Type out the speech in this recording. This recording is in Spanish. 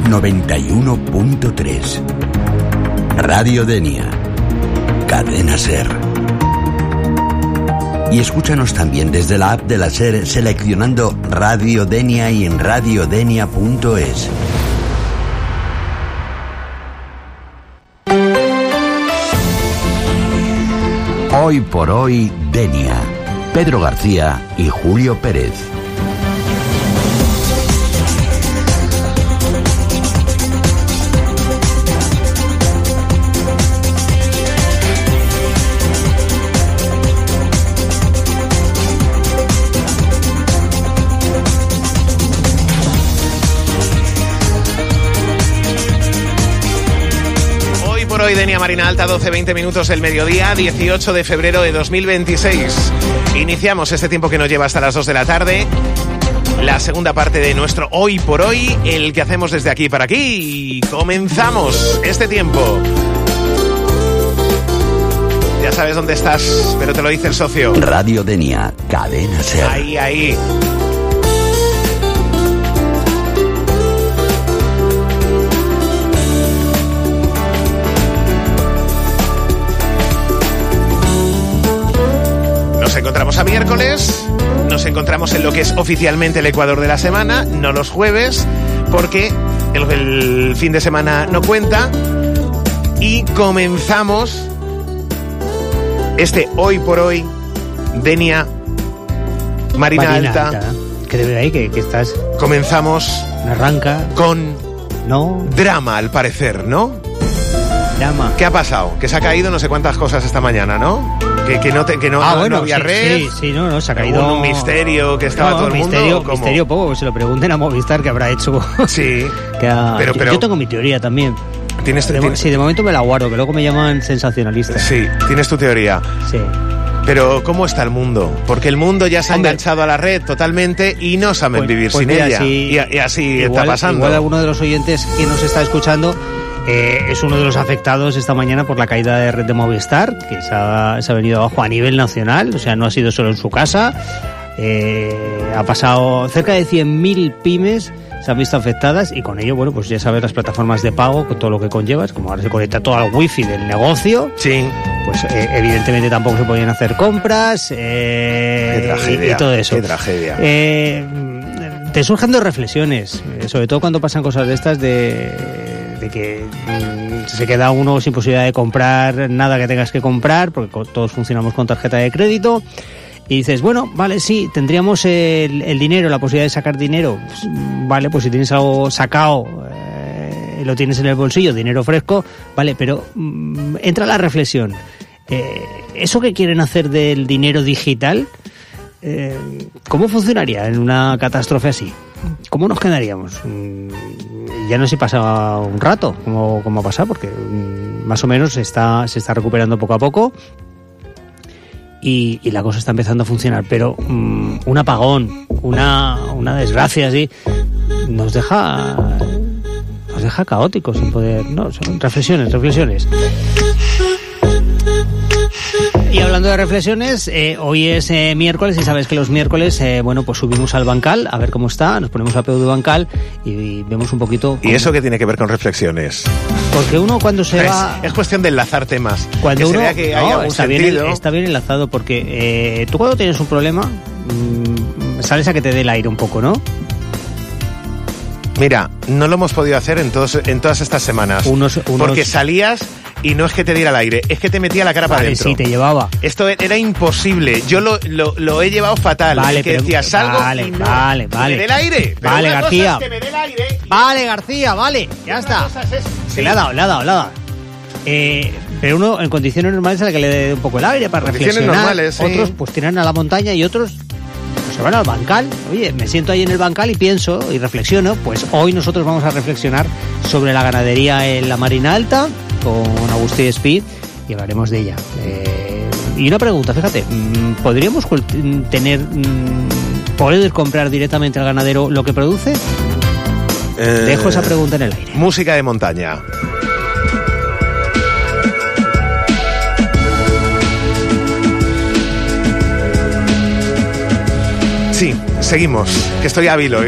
91.3. Radio Denia. Cadena SER. Y escúchanos también desde la app de la SER seleccionando Radio Denia y en radiodenia.es. Hoy por hoy, Denia. Pedro García y Julio Pérez. Hoy Denia Marina Alta, 12-20 minutos del mediodía, 18 de febrero de 2026. Iniciamos este tiempo que nos lleva hasta las 2 de la tarde. La segunda parte de nuestro Hoy por Hoy, el que hacemos desde aquí para aquí. Y comenzamos este tiempo. Ya sabes dónde estás, pero te lo dice el socio. Radio Denia, Cadena SER. Ahí. Nos encontramos a miércoles, nos encontramos en lo que es oficialmente el Ecuador de la semana, no los jueves, porque el fin de semana no cuenta. Y comenzamos este Hoy por Hoy, Denia Marina Alta. Que de ahí que estás. Comenzamos. Arranca. Con. No. Drama, al parecer, ¿no? Drama. ¿Qué ha pasado? Que se ha caído no sé cuántas cosas esta mañana, ¿no? Que no había red. Sí, no, se ha caído. Un misterio que estaba todo el mundo. Misterio poco, que se lo pregunten a Movistar que habrá hecho. Sí. Pero yo tengo mi teoría también. Sí, de momento me la guardo, que luego me llaman sensacionalista. Sí, tienes tu teoría. Sí. Pero ¿cómo está el mundo? Porque el mundo ya se ha enganchado a la red totalmente y no saben vivir sin ella. Y así está pasando. Igual alguno de los oyentes que nos está escuchando es uno de los afectados esta mañana por la caída de red de Movistar, que se ha venido abajo a nivel nacional, o sea, no ha sido solo en su casa. Ha pasado cerca de 100.000 pymes se han visto afectadas y con ello, bueno, pues ya sabes, las plataformas de pago, con todo lo que conllevas, como ahora se conecta todo al wifi del negocio, sí, pues evidentemente tampoco se podían hacer compras. Qué tragedia, y todo eso. Qué tragedia. Te surgen dos reflexiones, sobre todo cuando pasan cosas de estas de que se queda uno sin posibilidad de comprar nada que tengas que comprar, porque todos funcionamos con tarjeta de crédito. Y dices, bueno, vale, sí, tendríamos el dinero, la posibilidad de sacar dinero. Pues, vale, pues si tienes algo sacado, lo tienes en el bolsillo, dinero fresco, vale, pero entra la reflexión. ¿Eso que quieren hacer del dinero digital, cómo funcionaría en una catástrofe así? ¿Cómo nos quedaríamos? Ya no sé si pasa un rato, ¿cómo ha pasado? Porque más o menos se está recuperando poco a poco. Y la cosa está empezando a funcionar, pero un apagón, una desgracia así, nos deja caóticos sin poder. No, son reflexiones. Y hablando de reflexiones, hoy es miércoles y sabes que los miércoles, bueno, pues subimos al bancal a ver cómo está, nos ponemos a peu de bancal y vemos un poquito. ¿Y eso qué tiene que ver con reflexiones? Porque uno cuando se va... Es cuestión de enlazar temas. Cuando que uno... se vea que hay algún sentido. Está bien enlazado porque tú cuando tienes un problema sales a que te dé el aire un poco, ¿no? Mira, no lo hemos podido hacer en todas estas semanas. Porque salías y no es que te diera el aire, es que te metía la cara para adentro. Sí, te llevaba. Esto era imposible. Yo lo he llevado fatal. Vale, que decía, salgo y no. Vale. Que me dé el aire. Pero vale, García. Es que me dé el aire. Vale, García, vale. Ya está. Se le ha dado. Pero uno en condiciones normales a la que le dé un poco el aire para reflexionar. Normales, sí. Otros pues tiran a la montaña y otros pues se van al bancal. Oye, me siento ahí en el bancal y pienso y reflexiono. Pues hoy nosotros vamos a reflexionar sobre la ganadería en la Marina Alta con Agustí Speed y hablaremos de ella. Y una pregunta, fíjate, ¿podríamos poder comprar directamente al ganadero lo que produce? Dejo esa pregunta en el aire. Música de montaña. Sí, seguimos, que estoy hábil hoy.